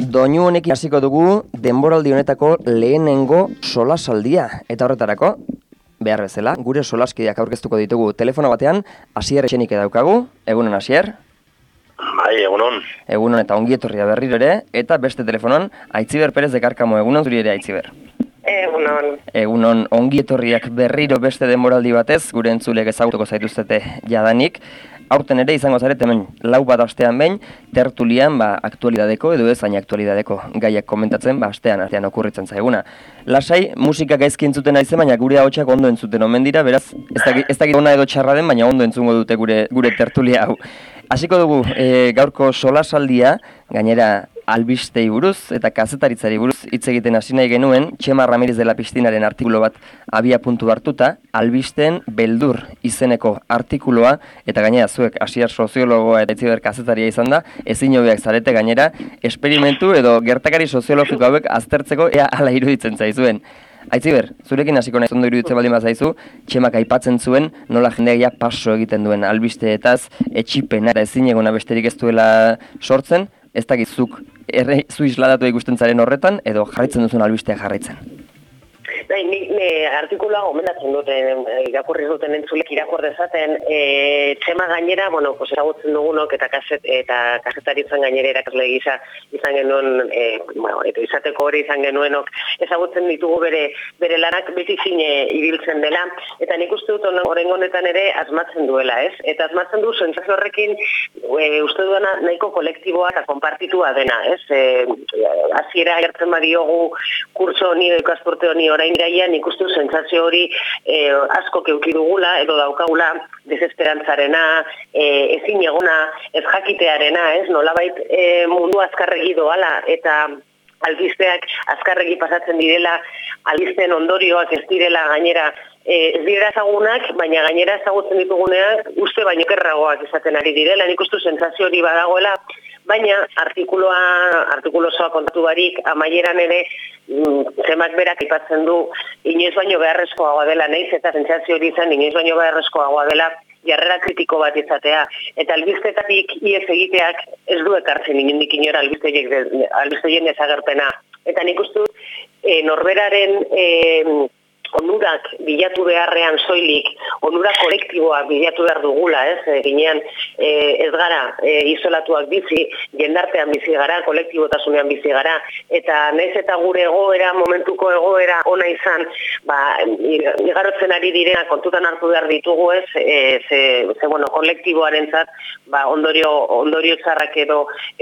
Doinu honekin hasiko dugu denboraldi honetako lehenengo solasaldia. Eta horretarako, behar bezala, gure solaskideak aurkeztuko ditugu telefono batean, Asier Etxenik daukagu. Egunon, Asier? Bai, egunon. Egunon eta ongi etorria berriro ere, eta beste telefonon, Aitziber Perez de Karkamo. Egunon zuri ere, Aitziber. Egunon. Egunon, ongi etorriak berriro beste denboraldi batez, gure entzulek ezagutuko zaituztete jadanik. Aurten ere izango zarete hemen lau bat astean behin, tertulian aktualidadeko edo ez hain aktualidadeko gaiak komentatzen, astean okurritzen zaiguna. Lasai, musika gaizki entzuten aizen, baina gure ahotsak ondo entzuten omen dira, beraz, ez dakit ona edo txarra den, baina ondo entzungo dute gure tertulia hau. Hasiko dugu gaurko solasaldia, gainera albistei buruz eta kazetaritzari buruz hitz egiten hasi nahi genuen, Txema Ramirez de la Pistinaren artikulu bat abia puntu hartuta, albisten beldur izeneko artikuloa, eta gainera zuek Asier soziologoa eta Aitziber kazetaria izan da, ezin hobeak zarete gainera, esperimentu edo gertakari soziologiko hauek aztertzeko ea hala iruditzen zaizuen. Aitziber, zurekin hasiko naiz ondo iruditzen baldin bazaizu, Txemak aipatzen zuen nola jendeak paso egiten duen albisteetaz, etxipena eta ezinegona besterik ez duela sortzen, ez dakizuk zu isladatu ikusten zaren horretan, edo jarraitzen duzun albistea jarraitzen. Bai, ni artikulua gomendatzen duten, irakurri duten entzulek irakur dezaten, Txema gainera, ezagutzen dugunok eta kazetaritzan gainera irakasle gisa izan genuen, eta izateko hori izan genuenok, ezagutzen ditugu bere lanak beti zine ibiltzen dela, eta nik uste dut oraingo honetan ere asmatzen duela, ez? Eta asmatzen du sentsazio horrekin uste duena nahiko kolektiboa eta konpartitua dena, ez? Hasiera gertzen badiogu kurso honi edo ikasturte honi orain iraian ikustu sentsazio hori asko keuki dugula edo daukagula desesperantzarena, ezin egona, ez jakitearena, ez? Nolabait mundu azkarregi doala eta albisteak azkarregi pasatzen direla, albisteen ondorioak ez direla gainera ez dira ezagunak, baina gainera ezagutzen ditugunean uste baino kerragoak izaten ari direla, nik uste sentsazio hori badagoela, baina artikulu osoa kontatu barik, amaieran ere Txemak berak aipatzen du inoiz baino beharrezkoagoa dela, nahiz eta sentsazio hori izan inoiz baino beharrezkoagoa dela jarrera kritiko bat izatea. Eta albistetatik iez egiteak ez du ekartzen inondik inora albisteien desagerpena. Eta nik uste dut norberaren onurak bilatu beharrean soilik, onura kolektiboa bilatu behar dugula, ez? Ginean ez gara isolatuak bizi, jendartean bizi gara, kolektibotasunean bizi gara, eta nahiz eta gure egoera, momentuko egoera ona izan, igarotzen ari direna kontutan hartu behar ditugu, ez? Kolektiboarentzat ondorio txarrak edo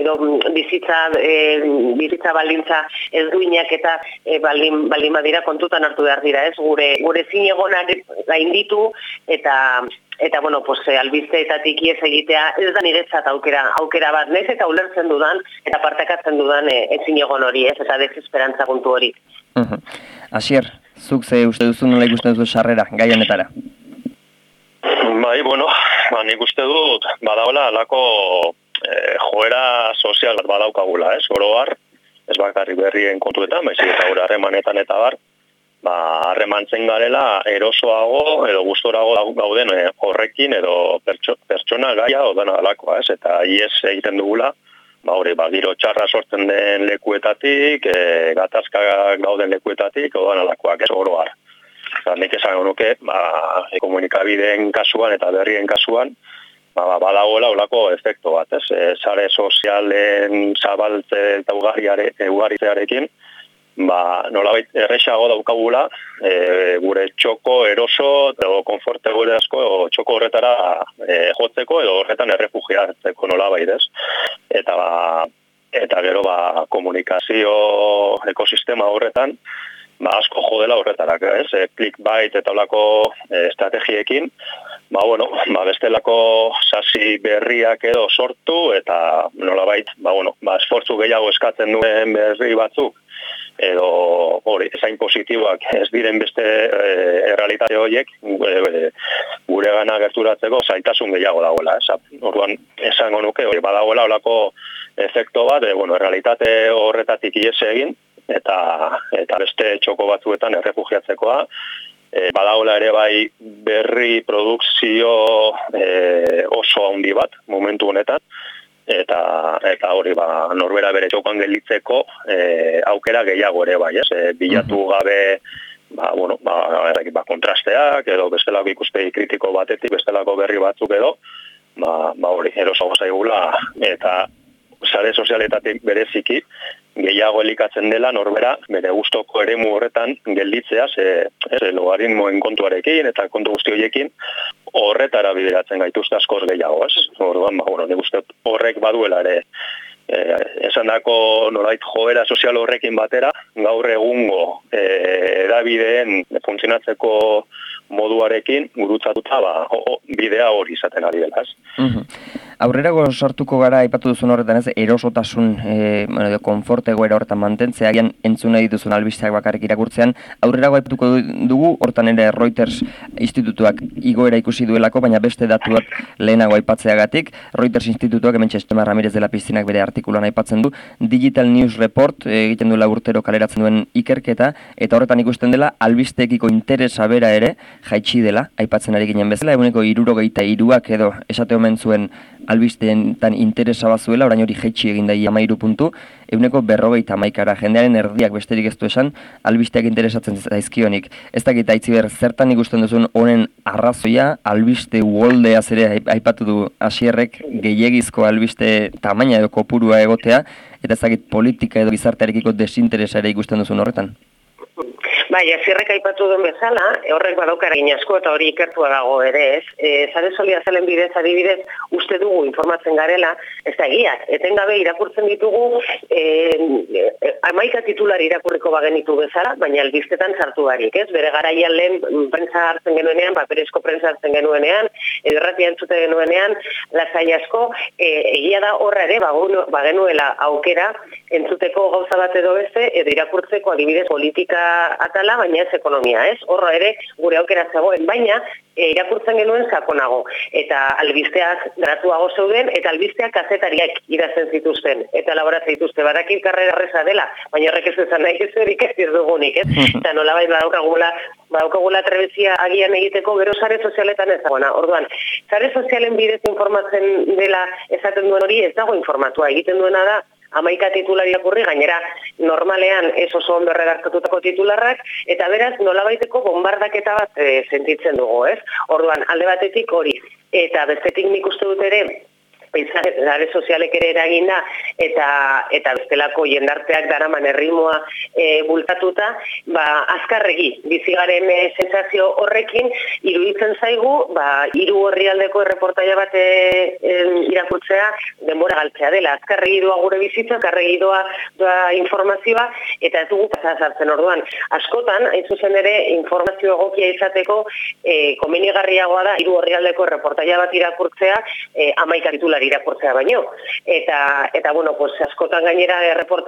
bizitza baldintza ez duinak eta baldin badira kontutan hartu behar dira, ez? Gure zinegonari gainditu eta albisteetatik iez egitea ez da niretzat aukera bat, nez eta ulertzen dudan eta partekatzen dudan ezinegon hori, ez? Eta desesperantza puntu hori. Asier, zuk ze uste duzu nola ikusten duzu sarrera, gai honetara? Bai, nik uste dut badagoela alako joera sozial bat badaukagula, ez? Oro har, ez bakarrik berrien kontuetan, baizik eta gure harremanetan eta bar, harremantzen garela erosoago edo gustorago gauden horrekin edo pertsona gaia odana dalakoa, ez? Eta iez egiten dugula, giro txarra sortzen den lekuetatik, gatazkak gauden lekuetatik odana dalakoak, ez? Oro har. Nik esan nuke, komunikabideen kasuan eta berrien kasuan, badagoela olako efektu bat, ez? Sare sozialen zabaltze eta ugaritzearekin, nolabait erresago daukagula gure txoko eroso edo konforte gure asko txoko horretara jotzeko edo horretan errefugiatzeko nolabait, ez? Eta gero komunikazio ekosistema horretan asko jodela horretarak, ez? Clickbait eta olako estrategiekin, bestelako sasi berriak edo sortu eta nolabait, esfortzu gehiago eskatzen duen berri batzuk edo hori, ezain positiboak ez diren beste errealitate horiek gure gana gerturatzeko zaitasun gehiago dagoela. Orduan, esango nuke, badagoela olako efekto bat, errealitate horretatik ies egin eta beste txoko batzuetan errefugiatzekoa. Badagoela ere bai berri produkzio oso handi bat momentu honetan, eta hori norbera bere txokoan gelditzeko aukera gehiago ere bai, ez? Bilatu gabe kontrasteak edo bestelako ikuspegi kritiko batetik bestelako berri batzuk edo hori erosago zaigula eta sare sozialetatik bereziki gehiago elikatzen dela norbera bere gustoko eremu horretan gelditzea logaritmoen kontuarekin eta kontu guzti horiekin horretara bideratzen gaituzte askoz gehiago, ez? Orduan, nik uste horrek baduela ere esandako nolait joera sozial horrekin batera gaur egungo edabideen funtzionatzeko moduarekin gurutzatuta bidea hori izaten ari dela, ez? Aurrerago sartuko gara aipatu duzun horretan ez, erosotasun konfort egoera horretan mantentzea, agian entzun nahi duzun albisteak bakarrik irakurtzean, aurrerago aipatuko dugu, hortan ere Reuters institutuak igoera ikusi duelako, baina beste datu bat lehenago aipatzeagatik, Reuters institutuak hemen Txestema Ramirez de la Pizzinak bere artikuloan aipatzen du, Digital News Report egiten duela urtero kaleratzen duen ikerketa, eta horretan ikusten dela albisteekiko interesa bera ere jaitsi dela, aipatzen ari ginen bezala, eguneko 73ak edo esate omen zuen albisteentan interesa bazuela, orain hori jaitsi egin da 13 puntu, eguneko 51ara, jendearen erdiak besterik ez du esan, albisteak interesatzen zaizkionik. Ez dakit Aitziber, zertan ikusten duzun honen arrazoia, albiste uholdeaz ere aipatu du Asierrek gehiegizko albiste tamaina edo kopurua egotea, eta ez dakit politika edo gizartearekiko desinteresa ere ikusten duzun horretan. Bai, Asierrek aipatu duen bezala, horrek badauka eragin asko eta hori ikertua dago ere, ez? Sare sozialen bidez, adibidez, uste dugu informatzen garela, ez da egia, etengabe irakurtzen ditugu 11 titular irakurriko bagenitu bezala, baina albistetan sartu barik, ez? Bere garaian lehen prentsa hartzen genuenean, paperezko prentsa hartzen genuenean, edo irratia entzute genuenean, lasai asko, egia da horra ere bagenuela aukera entzuteko gauza bat edo beste, edo irakurtzeko adibidez politika atala, baina ez ekonomia, ez? Horra ere gure aukera zegoen, baina irakurtzen genuen sakonago. Eta albisteak gratuago zeuden, eta albisteak kazetariak idazten zituzten, eta elaboratzen dituzte. Badakit karrera erreza dela, baina horrek ez dezan nahi ezerik ez dugunik, ez? Eta nolabait badaukagula trebezia agian egiteko gero sare sozialetan ez dagoena. Orduan, sare sozialen bidez informatzen dela esaten duen hori ez dago informatua. Egiten duena da 11 titular irakurri, gainera normalean ez oso ondo erredaktutako titularrak, eta beraz nolabaiteko bombardaketa bat sentitzen dugu, ez? Orduan, alde batetik hori, eta bestetik nik uste dut ere, sare sozialek ere eraginda eta bestelako jendarteak daraman erritmoa bultatuta, azkarregi bizigaren sentsazio horrekin iruditzen zaigu, hiru orrialdeko erreportaia bat irakurtzea denbora galtzea dela. Azkarregi doa gure bizitza, azkarregi doa informazioa, eta ez dugu pasa sartzen. Orduan. Askotan, hain zuzen ere, informazio egokia izateko komenigarriagoa da hiru orrialdeko erreportaia bat irakurtzea 11 titular irakurtzea baino. Eta bueno, pues askotan gainera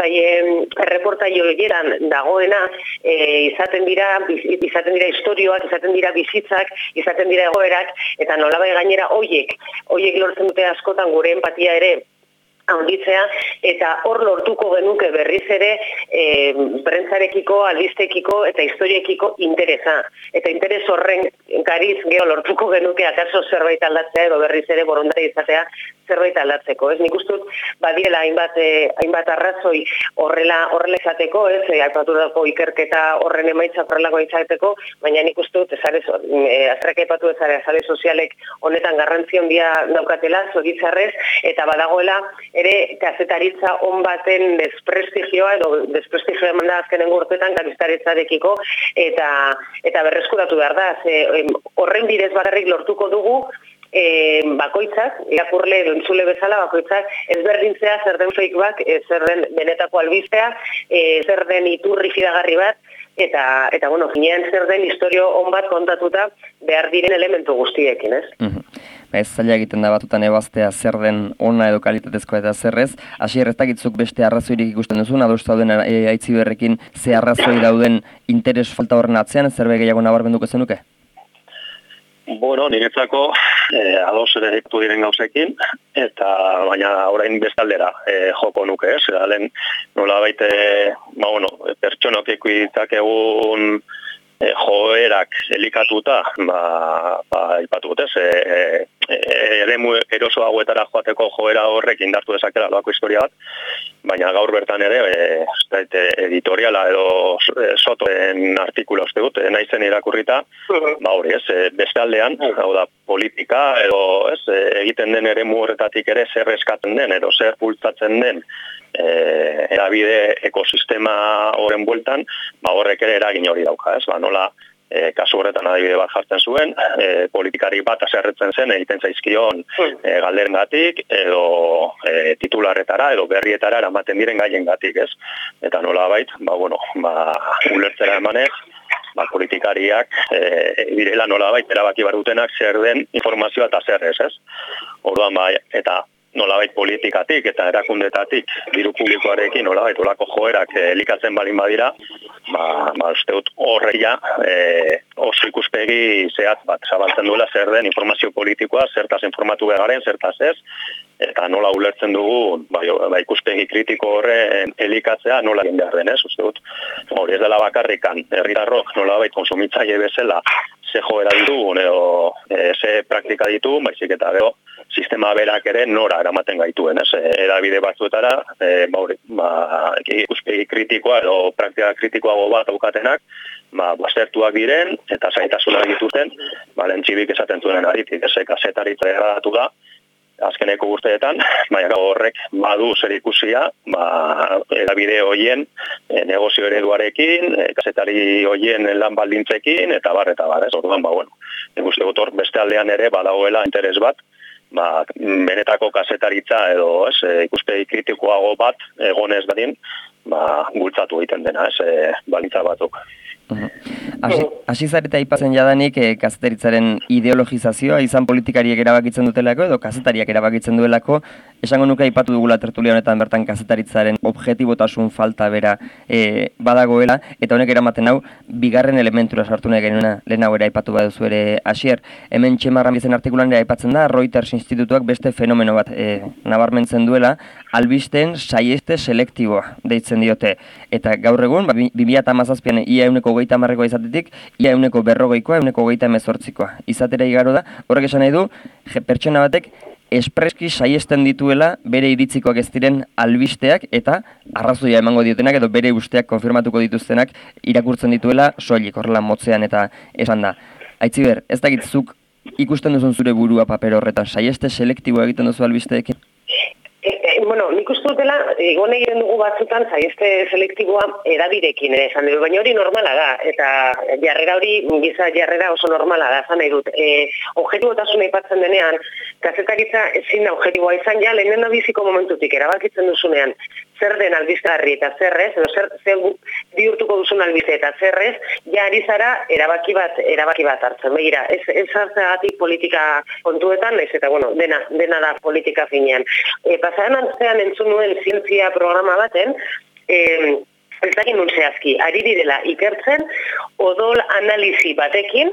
erreportaio horietan dagoena izaten dira istorioak, izaten dira bizitzak, izaten dira egoerak, eta nolabai gainera hoiek lortzen dute askotan gure empatia ere handitzea, eta hor lortuko genuke berriz ere prentzarekiko, albistekiko eta historiekiko interesa. Eta interes horren gariz gero lortuko genuke akaso zerbait aldatzea edo berriz ere borondari izatea zerbait aldatzeko. Nik uste dut badirela hainbat arrazoi horrela izateko, aipatutako ikerketa horren emaitza horrelako izateko, baina nik uste dut azrek aipatu ezare sare sozialek honetan garrantzi handia daukatela, zoritzarrez, eta badagoela ere kazetaritza on baten desprestigioa edo desprestigioa eman da azkenengo urteetan kazetaritzarekiko eta berreskuratu behar da. Horren bidez bakarrik lortuko dugu bakoitzak, irakurle edo entzule bezala bakoitzak ezberdintzea zer den fake bat, zer den benetako albistea, zer den iturri fidagarri bat, eta bueno, finean zer den historio on bat kontatuta behar diren elementu guztiekin, ez? Ez zaila egiten da batutan ebaztea zer den ona edo kalitatezkoa eta zerrez. Asier, ez dakitzuk beste arrazoirik ikusten duzun, adostu dauden Aitziberrekin ze arrazoi dauden interes falta horren atzean, zerbait gehiago nabarmenduko zenuke? Bueno, niretzako ados ere ditu diren gauzekin, baina orain bestaldera joko nuke, ez? Lehen nolabait, pertsonok ikuitzak egun joerak elikatuta, ipatu dut, eremu eroso hauetara joateko joera horrek indartu dezakela loako historia bat, baina gaur bertan ere, editoriala edo Sotoen artikula uste dut, naizen irakurrita, hori beste aldean, hau da, politika edo egiten den eremu horretatik ere zer eskatzen den, edo zer bultzatzen den, erabide ekosistema horren bueltan, horrek ere eragin hori dauka, nola kasu horretan adibide bat jartzen zuen, politikari bat aserretzen zen egiten zaizkion galderengatik edo titularretara edo berrietara eramaten diren gaiengatik, ez? Eta nolabait, ulertzera emanez, politikariak direla nolabait erabaki behar dutenak zer den informazioa eta zer ez? Orduan eta nolabait politikatik eta erakundetatik diru publikoarekin nolabait olako joerak elikatzen balin badira, uste dut horreia oso ikuspegi zehatz bat zabaltzen duela zer den informazio politikoa, zertaz informatu beharen, zertaz ez, eta nola ulertzen dugu ikuspegi kritiko horren elikatzea nola egin behar den, uste dut hori ez dela bakarrikan herritarrok nolabait konsumitzaile bezala ze joera ditugun edo ze praktika ditu, baizik eta gero sistema berak ere nora eramaten gaituen, edabide batzuetara, ikuspegi kritikoa edo praktika kritikoago bat aukatenak, basertuak diren eta zaitasunak dituzten, lentxibik esaten zuen aritik, kazetaritza erradatu da, azkeneko urteetan, baina horrek badu zer ikusia, edabide hoien negozio ereduarekin, kazetari hoien lan baldintzekin, eta bar, orduan, nik uste dut hor beste aldean ere badagoela interes bat, benetako kazetaritza edo ikuspegi kritikoago bat egonez dadin, bultzatu egiten dena, baldintza batzuk. Hasi zareta aipatzen jadanik kazetaritzaren ideologizazioa izan politikariek erabakitzen dutelako edo kazetariak erabakitzen duelako, esango nuke aipatu dugula tertulia honetan bertan kazetaritzaren objetibotasun falta bera badagoela, eta honek eramaten hau bigarren elementura sartu nahi genuena lehenago ere aipatu baduzu ere Asier. Hemen Txemarran bizen artikulan ere aipatzen da Reuters institutuak beste fenomeno bat nabarmentzen duela, albisteen saieste selektiboa deitzen diote, eta gaur egun 2017an ia 130koa izatetik, ia 140koa, 138koa izatera igaro da. Horrek esan nahi du, pertsona batek espreski saiesten dituela bere iritzikoak ez diren albisteak eta arrazoia emango diotenak edo bere usteak konfirmatuko dituztenak irakurtzen dituela soilik horrela motzean eta esan da. Aitziber, ez dakitzuk ikusten duzun zure burua paper horretan, saieste selektiboa egiten duzu albisteekin? Nik uste dutela, egon egiten dugu batzutan, saieste selektiboa edabirekin ere esan dugu, baina hori normala da, eta jarrera hori, giza jarrera oso normala da, esan nahi dut. Objetibotasuna aipatzen denean, kazetaritza ezin da objetiboa izan ja, lehenen da biziko momentutik, erabakitzen duzunean, zer den albizgarri eta zerrez, edo zer bihurtuko duzun albiste eta zerrez, ja ari zara erabaki bat hartzen. Begira, ez hartzeagatik politika kontuetan, ez eta dena da politika finean. Pasaren antzean entzun nuen zientzia programa baten, ez dakit nun zehazki, ari direla ikertzen, odol analizi batekin,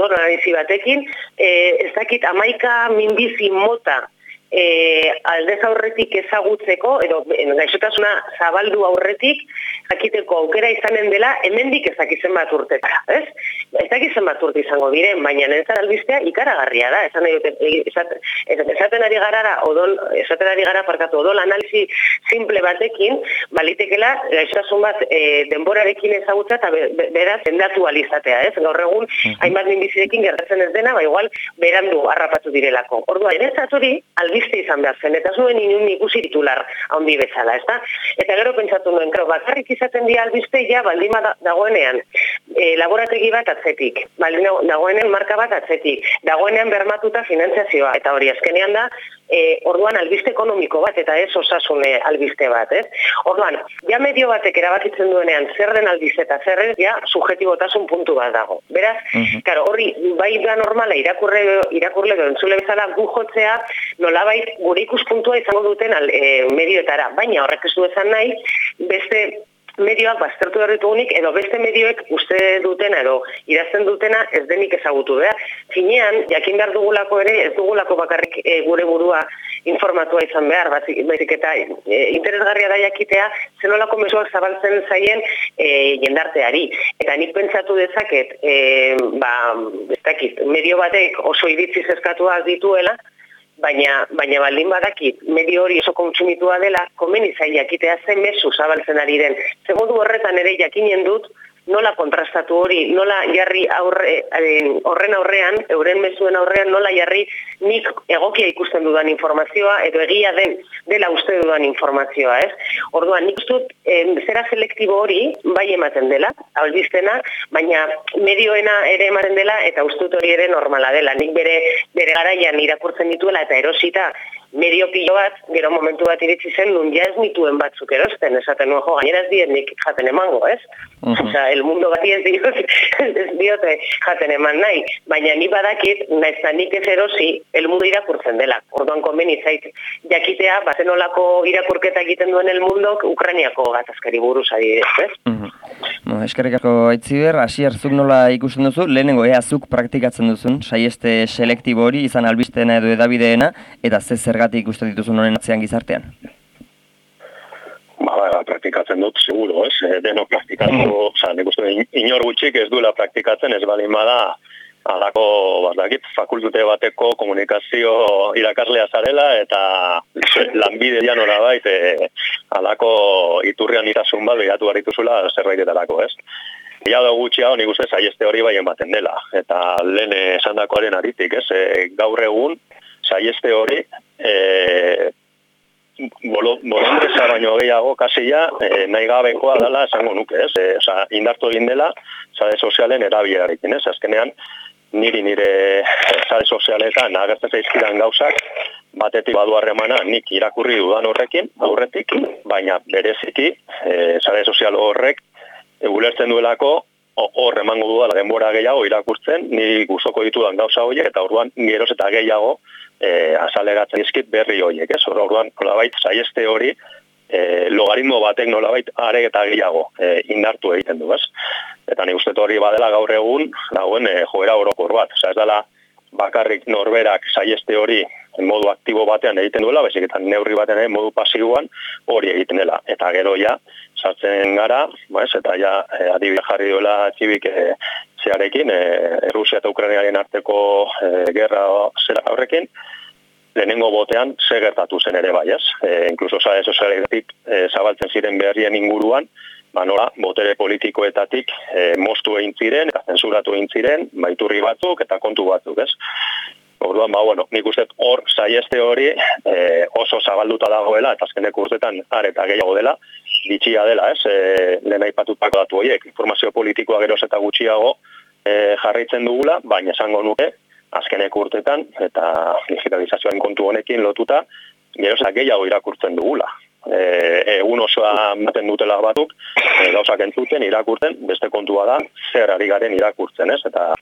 ez dakit 11 minbizi mota aldez aurretik ezagutzeko, edo gaixotasuna zabaldu aurretik, jakiteko aukera izanen dela, hemendik ezakizen bat urtetara, ez? Ezakizen bat urte izango diren, baina nentzat albistea ikaragarria da, esaten ari gara odol analizi simple batekin, balitekela gaixotasun bat denborarekin ezagutza eta beraz endatu alizatea, ez? Gaur egun, hainbat minbizirekin gertatzen ez dena, igual berandu harrapatu direlako. Orduan, nentzat hori, izan behar zen, eta zuen inun ikusi titular handi bezala, ezta? Eta gero pentsatu nuen, bakarrik izaten dira albiste ja baldin dagoenean laborategi bat atzetik, baldin dagoenean marka bat atzetik, dagoenean bermatuta finantzazioa, eta hori azkenean da, orduan albiste ekonomiko bat, eta ez osasune albiste bat, ez? Orduan, ja medio batek erabakitzen duenean zer den albiste eta zer ez, ja subjetibotasun puntu bat dago. Beraz, horri, bai da normala irakurle entzule bezala gu jotzea, nolabait gure ikuspuntua izango duten medioetara, baina horrek ez du esan nahi, beste medioak baztertu ditugunik edo beste medioek uste dutena edo idazten dutena ez denik ezagutu behar. Finean, jakin behar dugulako ere, ez dugulako bakarrik gure burua informatua izan behar, baizik eta interesgarria da jakitea zenolako mezuak zabaltzen zaien jendarteari. Eta nik pentsatu dezaket, ez dakit, medio batek oso iritziz eskatuak dituela, baina baldin badakit medio hori oso kontsumitua dela, komeni zain jakitea zen mezu zabaltzen ari den. Segundu horretan ere jakinen dut, nola kontrastatu hori, nola jarri horren aurrean, euren mezuen aurrean, nola jarri nik egokia ikusten dudan informazioa, edo egia dela uste dudan informazioa, ez? Orduan, nik ustut, zera selektibo hori, bai ematen dela, albiztena, baina medioena ere ematen dela, eta ustut hori ere normala dela. Nik bere garaian irakurtzen dituela, eta erosita, medio pilo bat, gero momentu bat iritsi zen, nun ja ez nituen batzuk erosten, esaten nuen, gainera ez diet nik jaten emango, ez? Osea, el mundo bati ez diote jaten eman nahi, baina ni badakit, naiz eta nik ez erosi, el mundo irakurtzen dela. Orduan konbeni zait jakitea, zenolako irakurketa egiten duen el mundok Ukrainiako gatazkari buruz adibidez, ez? Eskerrik asko Aitziber, Asier, zuk nola ikusten duzu, lehenengo zuk praktikatzen duzun, saieste selektibo hori, izan albisteena edo edabideena, eta ze zergatik ikusten dituzun honen atzean gizartean? Praktikatzen dut, seguro, ez? Deno praktikatu, nik uste inor gutxik ez duela praktikatzen, ez balin bada, alako, fakultate bateko komunikazio irakaslea zarela, eta lanbide ja nolabait, alako iturrian itasun bat behatu barrituzula zerbaitetarako, ez? Ja da gutxi hau, nik uste saieste hori bai ematen dela, eta lehen esandakoaren aritik, ez? Gaur egun, saieste hori, bolondreza baino gehiago kasila nahi gabekoa dela esango nuke, ez? Indartu egin dela sare sozialen erabilerarekin, ez? Azkenean, nire sare sozialetan agertzen zaizkidan gauzak, batetik badu harremana nik irakurri dudan horrekin, aurretik, baina bereziki sare sozial horrek ulertzen duelako hor emango dudala denbora gehiago irakurtzen, ni gustoko ditudan gauza horiek, eta orduan geroz eta gehiago azaleratzen dizkit berri horiek, ez? Orduan, nolabait, saieste hori logaritmo batek nolabait are eta gehiago indartu egiten du, ez? Eta nik uste hori badela gaur egun, dagoen joera orokor bat. Ez dela bakarrik norberak saieste hori modu aktibo batean egiten duela, baizik eta neurri batean modu pasiboan hori egiten dela. Eta gero ja, sartzen gara, eta ja adibidea jarri duela txibik zearekin, Rusia eta Ukrainiaren arteko gerra horrekin, lehenengo botean ze gertatu zen ere bai, ez? Inkluso sare sozialetik zabaltzen ziren berrien inguruan, nola, botere politikoetatik moztu egin ziren, eta zensuratu egin ziren, iturri batzuk eta kontu batzuk, ez? Orduan, nik uste hor saieste hori oso zabalduta dagoela, eta azkeneko urtetan eta gehiago dela, bitxia dela, ez? Lehen aipatutako datu horiek, informazio politikoa geroz eta gutxiago jarraitzen dugula, baina esango nuke, azkeneko urtetan, eta digitalizazioaren kontu honekin lotuta, geroz eta gehiago irakurtzen dugula. Egun osoa ematen dutela batuk, gauzak entzuten, irakurtzen, beste kontua da, zer ari garen irakurtzen, ez? Eta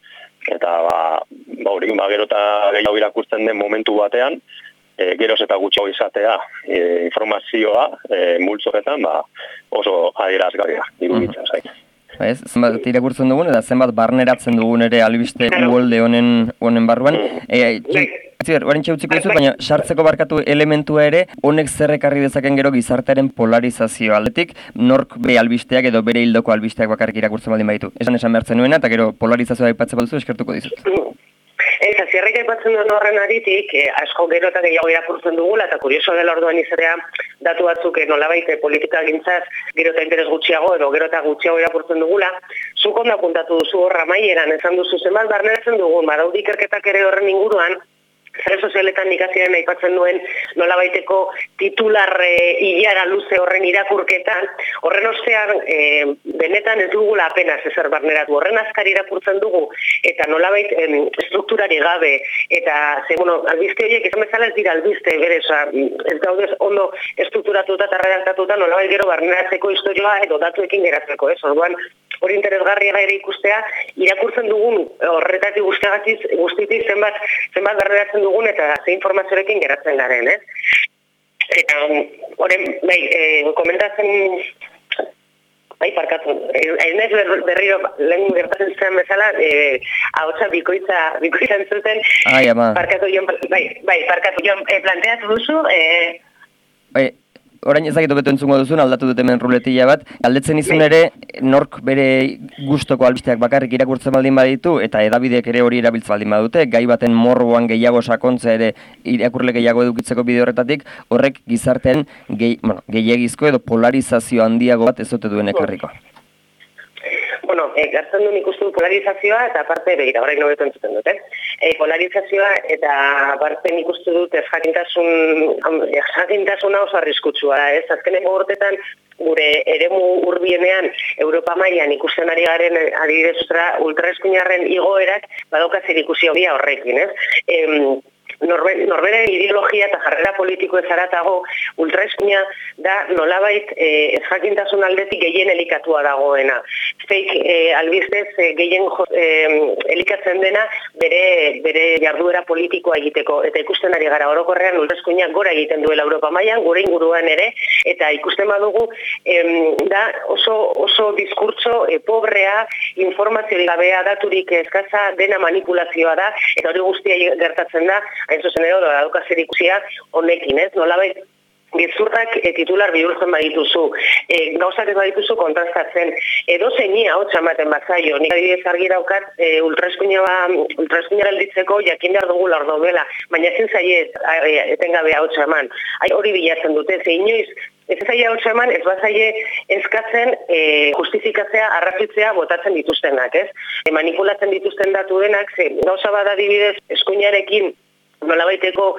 hori, gero eta gehiago irakurtzen den momentu batean, geroz eta gutxiago izatea informazioa multzoretan oso adierazgarria iruditzen zait. Zenbat irakurtzen dugun, eta zenbat barneratzen dugun ere albiste uholde honen barruan. Horen txautziko dizut, baina sartzeko barkatu elementua ere, honek zerrekarri dezaken gero gizartearen polarizazio aldetik, nork bere albisteak edo bere hildoko albisteak bakarrik irakurtzen baldin baditu. Esan behartzen nuena, eta gero polarizazioa aipatzen baduzu, eskertuko dizut. Zierrik aipatzen duen horren aritik, asko gero eta gehiago irakurtzen dugula, eta kurioso dela orduan izatea datu batzuk nolabait politika gintzaz gero eta interes gutxiago edo gero eta gutxiago irakurtzen dugula, zuk ondo apuntatu duzu horra maieran, esan duzu zenbat barneratzen dugun, badaude ikerketak ere horren inguruan, sare sozialetan ikasiaren aipatzen duen nolabaiteko titular hilara luze horren irakurketan, horren ostean benetan ez dugula apenas ezer barneratu, horren azkar irakurtzen dugu, eta nolabait strukturari gabe, eta albiste horiek izan bezala ez dira albiste, ez daude ondo estrukturatuta eta redактatuta nolabait gero barneratzeko historioa edo datuekin geratzeko, ez? Orduan, hori interesgarria ere ikustea, irakurtzen dugun horretatik guztitik zenbat barneratzen dugun eta ze informazioarekin geratzen garen, ez? Eta, horren, komentatzen Bai, parkatu. Hainez berriro lehen gertatzen zen bezala, ahotsa bikoitza entzuten. Ai, ama. Parkatu Jon, parkatu Jon, planteatu duzu, Bai, orain ezagitu beto entzungo duzun, aldatu dut hemen ruletilla bat. Galdetzen izun ere, nork bere gustoko albisteak bakarrik irakurtzen baldin baditu, eta edabideek ere hori erabiltzen baldin badute, gai baten morboan gehiago sakontza ere irakurle gehiago edukitzeko bide horretatik, horrek gizartean gehiagizko edo polarizazio handiago bat ez dute duen ekarriko. Bueno, gartzen duen ikustu polarizazioa eta aparte, begira, horrein nobetu entzuten dut, polarizazioa eta aparte ikustu dut jakintasuna oso arriskutsua da, ez? Azkeneko urtetan gure eremu urbienean Europa mailan ikusten ari garen adibidez ultraeskuinarren igoerak badauka zerikusi hobia horrekin, ez? Norberen ideologia eta jarrera politiko ez haratago ultraeskuina da nolabait ezjakintasun aldetik gehien elikatua dagoena. Fake albistez gehien elikatzen dena bere jarduera politikoa egiteko. Eta ikusten ari gara orokorrean ultraeskuina gora egiten duela Europa mailan, gure inguruan ere, eta ikusten badugu da oso diskurtso pobrea, informaziorik gabea, daturik eskasa, dena manipulazioa da, eta hori guztia gertatzen da, hain zuzen ere, dauka zer ikusia honekin, ez? Nolabait, gezurrak titular bihurtzen badituzu, gauzak ez badituzu kontrastatzen, edo zeinia hotza ematen bazaio, nik adibidez argi daukat ultraeskuina alditzeko jakin behar dugu lor daudela, baina ezin zaie etengabe hotza eman. Hori bilatzen dute, ze inoiz, ez zaila hotza eman, ez bazaie eskatzen justifikatzea, arrazitzea botatzen dituztenak, ez? Manipulatzen dituzten datu denak, ze gauza bada adibidez eskuinarekin nolabaiteko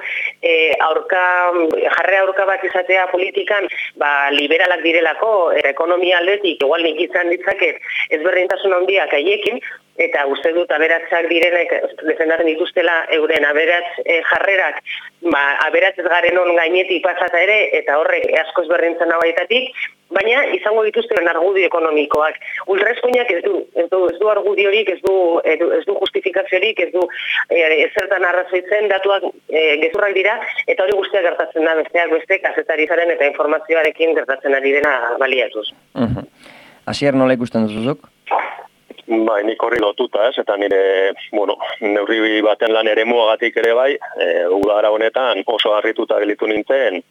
jarrera aurka bat izatea politikan, liberalak direlako, ekonomia aldetik, igual nik izan ditzaket ezberdintasun handiak haiekin, eta uste dut aberatsak direnek defendatzen dituztela euren aberats jarrerak, aberats ez garen on gainetik pasata ere, eta horrek asko ezberdintzen abaitatik, baina izango dituzten argudio ekonomikoak. Ultraeskuinak ez du argudiorik, ez du justifikaziorik, ez du ezertan arrazoitzen, datuak gezurrak dira, eta hori guztiak gertatzen da besteak beste kazetarizaren eta informazioarekin gertatzen ari dena baliatuz. Asier, nola ikusten duzuzuk? Bai, nik horri lotuta, ez, eta nire, neurri baten lan ere muagatik ere bai, udara honetan oso harrituta gelitu nintzen,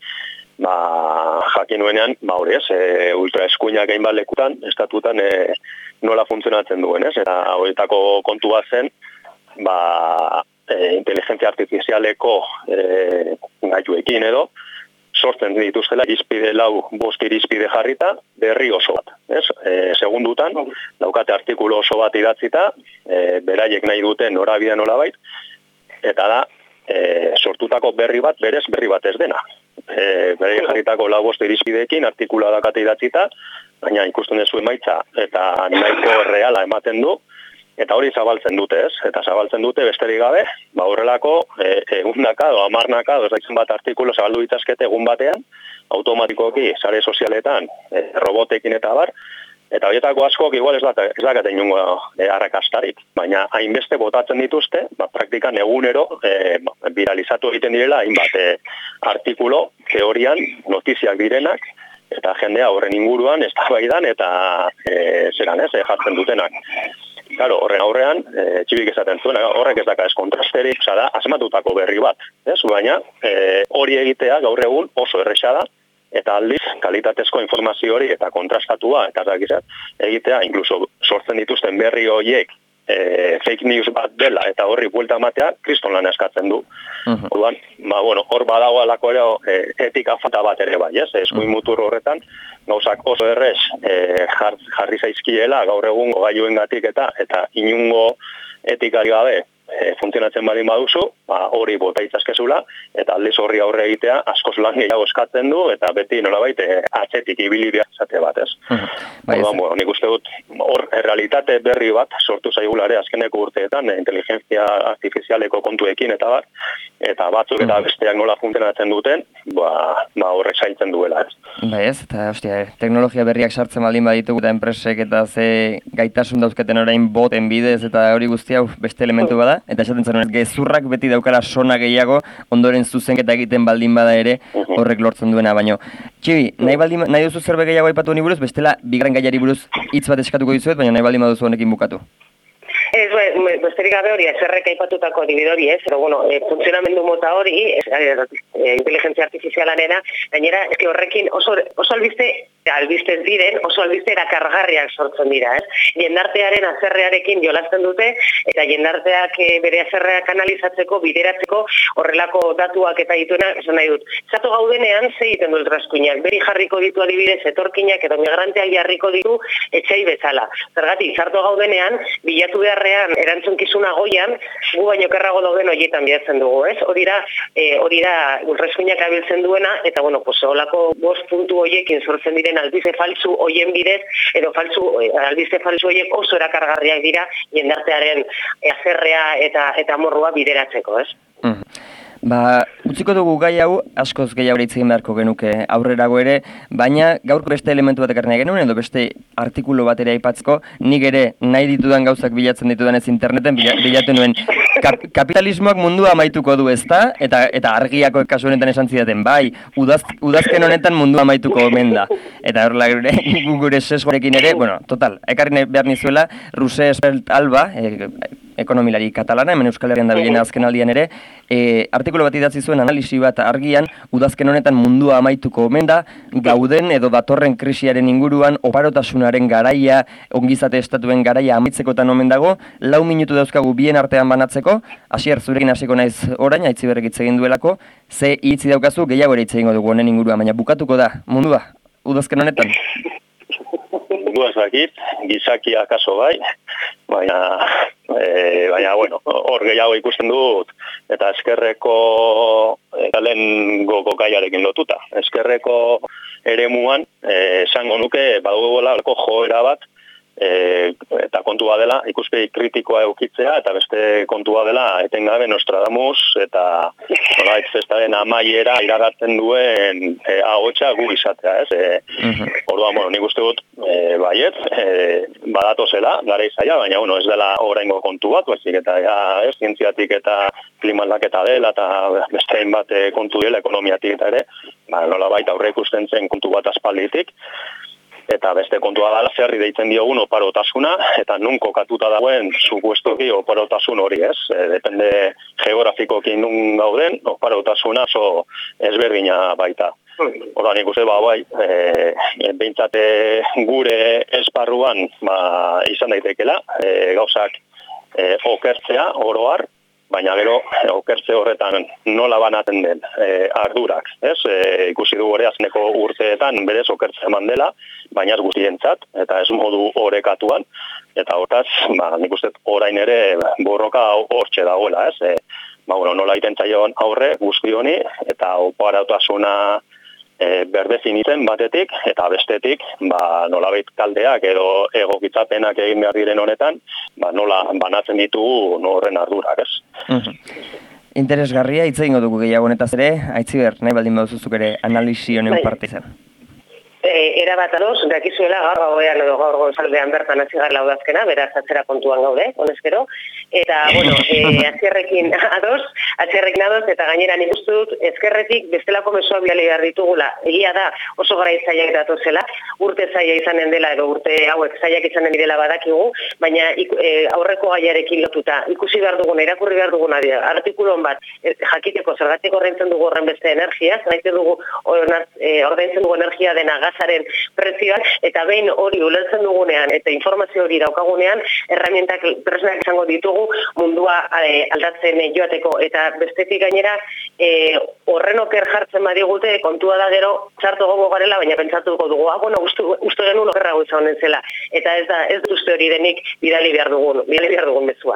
jakin nuenean, hori ez, ultraeskuinak egin bat lekutan, estatutan nola funtzionatzen duen, ez, eta horietako kontua zen, inteligentzia artifizialeko gaiuekin edo, sortzen dituztela irizpide 5 irizpide jarrita, berri oso bat. Segundutan, daukate artikulu oso bat idatzita, beraiek nahi duten norabide nolabait, eta da, sortutako berri bat, berez berri bat ez dena. Beraiek jarritako 5 irizpideekin, artikula dakate idatzita, baina ikusten duzu emaitza, eta nahiko reala ematen du, eta hori zabaltzen dute, ez? Eta zabaltzen dute besterik gabe, horrelako egundaka edo hamarnaka edo ez daitzen bat artikulu zabaldu ditazkete egun batean, automatikoki sare sozialetan, robotekin eta bar, eta horietako askok igual ez dakate inungo arrakastarik, baina hainbeste botatzen dituzte, praktikan egunero viralizatu egiten direla hainbat artikulo, teorian, notiziak direnak, eta jendea horren inguruan eztabaidan eta jartzen dutenak. Claro, horren aurrean, txibik esaten zuen, horrek ez daka ez kontrasterik, da, asmatutako berri bat, ez? Baina, hori egitea gaur egun oso erresa da, eta aldiz, kalitatezko informazio hori eta kontrastatua, eta egitea, inkluso sortzen dituzten berri horiek, fake news bat dela, eta horri buelta matea, kriston lan eskatzen du. Orduan, hor badago alako ere etika falta bat ere bai, ez? Eskuin mutur horretan, gauzak oso errez jarri zaizkiela gaur egungo gailuengatik eta inungo etikari gabe funtzionatzen baldin baduzu, hori bota itzazkezula, eta aldiz horri aurre egitea askoz lan gehiago eskatzen du, eta beti nolabait atzetik ibili behar zate bat, ez? Orduan, nik uste dut, hor realitate berri bat sortu zaigulare azkeneko urteetan, inteligentzia artifizialeko kontuekin eta bat, eta batzuk eta besteak nola funtzionatzen duten, horrek zailtzen duela, ez? Bai ez, eta teknologia berriak sartzen baldin baditugu eta enpresek eta ze gaitasun dauzketen orain boten bidez eta hori guztia beste elementu bada. eta esaten zen gezurrak beti daukala sona gehiago, ondoren zuzenketa egiten baldin bada ere, horrek lortzen duena, baino. Txibi, nahi duzu zerbait gehiago aipatu honi buruz, bestela, bigarren gaiari buruz hitz bat eskatuko dizuet, baina nahi baldin baduzu honekin bukatu. Ez, besterik gabe hori, zerrek aipatutako adibidori, pero bueno, funtzionamendu mota hori, inteligentzia artifizialanena, gainera, horrekin oso albiste diren, oso albiste erakargarriak sortzen dira, Jendartearen azerrearekin jolasten dute, eta jendarteak bere azerreak analizatzeko, bideratzeko, horrelako datuak eta dituena, esan nahi dut. Zato gaudenean, ze egiten du ultraskuinak, beri jarriko ditu adibidez, etorkinak edo migranteak jarriko ditu etxai bezala. Zergatik, zarto gaudenean, bilatu beharrean, erantzunkizuna goian, gu baino kerrago dauden horietan bidatzen dugu, Hori da ultraskuinak abiltzen duena, eta bueno, holako 5 puntu horiekin sortzen diren albize faltsu hoien bidez, edo albize faltsu horiek oso erakargarriak dira jendartearen azerrea eta morrua bideratzeko, Utziko dugu gai hau, askoz gehiago hitz egin beharko genuke aurrerago ere, baina gaurko beste elementu bat ekarri genuen, edo beste artikulu bat ere aipatzeko, nik ere nahi ditudan gauzak bilatzen ditudan ez interneten, bilatu nuen kapitalismoak mundua amaituko du ezta, eta argiako kasu honetan esan zidaten, bai, udazken honetan mundua amaituko omen da. Eta horrela gure sesgorekin ere, bueno, total, ekarri behar nizuela, Ruse Espelt Alba, ekonomilari katalana, hemen Euskal Herrian da bilena azken aldian ere, artikulu bat idatzi zuen analisi bat argian, udazken honetan mundua amaituko omen da, gauden edo datorren krisiaren inguruan, oparotasunaren garaia, ongizate estatuen garaia amaitzekotan omen dago, 4 minutu dauzkagu bien artean banatzeko, Asier, zurekin hasiko naiz orain, Aitziberrek hitz egin duelako, ze hitzi daukazu gehiago ere hitz egingo dugu honen inguruan, baina bukatuko da, mundua, udazken honetan. Mundua ez dakit, gizakia akaso bai, baina bueno, hor gehiago ikusten dut, eta eskerreko galen gaiarekin lotuta. Eskerreko eremuan, esango nuke, badugola joera bat, eta kontua dela ikuspegi kritikoa eukitzea, eta beste kontua dela etengabe Nostradamus, eta festaren amaiera iragartzen duen ahotsa gu izatea, Orduan, bueno, nik uste dut, baiet, badatozela, gara izaia, baina, bueno, ez dela oraingo kontu bat, baizik, eta zientziatik eta klimaldaketa dela, eta beste bat kontu dela ekonomiatik eta ere, nola baita aurre ikusten zen kontu bat aspalditik, eta beste kontua dela zerri deitzen diogun oparotasuna, eta nun kokatuta dagoen supuestoki oparotasun hori, depende geografikoki nun gauden, oparotasuna oso ezberdina baita. Horra nik uste, behintzat gure esparruan izan daitekela, gauzak okertzea, oroar, baina gero okertze horretan nola banatzen den ardurak. Ikusi dugu ere azkeneko urteetan berez okertze eman dela, baina ez guztientzat, eta ez modu orekatuan, eta hortaz, nik uste orain ere borroka hortxe dagoela. Nola egiten zaion aurre guzti honi, eta oparotasuna berdefinitzen batetik, eta bestetik, nolabait kaldeak edo egokitzapenak egin behar diren honetan, nola banatzen ditugu horren ardurak, Interesgarria, hitz egingo dugu gehiago honetaz ere, Aitziber, nahi baldin baduzuzuk ere analisi honen parte izan. Era bat ados, dakizuela gaur gauean edo gaur goizaldean bertan hasi garela udazkena, beraz atzera kontuan gaude, honezkero. Eta, bueno, Atzierrekin ados, eta gainera nik uste dut, ezkerretik bestelako mezuak bidali behar ditugula. Egia da, oso gara zailak datozela, urte zaila izanen dela, edo urte hauek zailak izanen direla badakigu, baina aurreko gaiarekin lotuta, ikusi behar duguna, irakurri behar duguna, artikulon bat, jakiteko zergatik ordaintzen dugu horren beste energia, zergatik dugu ordaintzen dugu energia dena gazaren prezioak, eta behin hori ulertzen dugunean, eta informazio hori daukagunean, herramientak tresnak izango ditugu, mundua aldatzen joateko, eta bestetik gainera horren oker jartzen badigute, kontua da gero txarto gogo garela, baina pentsatuko dugu, uste genuen okerrago izan zela, eta ez uste hori denik bidali behar dugun mezua.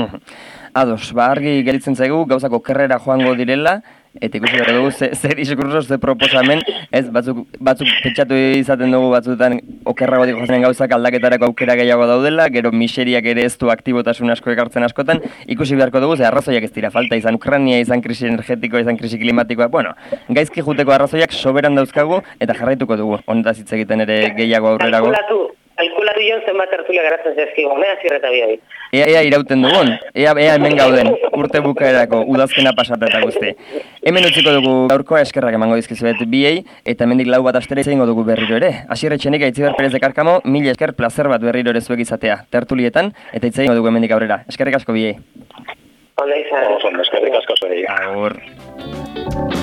Ados, argi gelitzen zaigu, gauzako okerrera joango direla, eta ikusi behar dugu, zer diskurso, zer proposamen, batzuk pentsatu izaten dugu batzutan okerrago dikozen gauzak aldaketarako aukera gehiago daudela, gero miseriak ere ez du aktibotasun asko ekartzen askotan, ikusi beharko dugu, arrazoiak ez dira falta, izan Ukrania, izan krisi energetikoa, izan krisi klimatikoa, gaizki juteko arrazoiak soberan dauzkagu, eta jarraituko dugu, honetaz hitz egiten ere gehiago aurrerago. Kalkulatu saioan zenbat tertulia garatzen zezkigu, Asier eta bioi. Ea irauten dugun, ea hemen gauden, urte bukaerako, udazkena pasata eta guzti. Hemen utziko dugu gaurkoa, eskerrak emango dizkizuet biei, eta hemendik 4 astera izango dugu berriro ere. Asier Etxenik, Aitziber Perez de Karkamo, 1000 esker, plazer bat berriro ere zuek izatea, tertulietan, eta itzaingo dugu hemendik aurrera. Eskerrik asko biei. Ondo izan. Eskerrik asko zuei. Agur.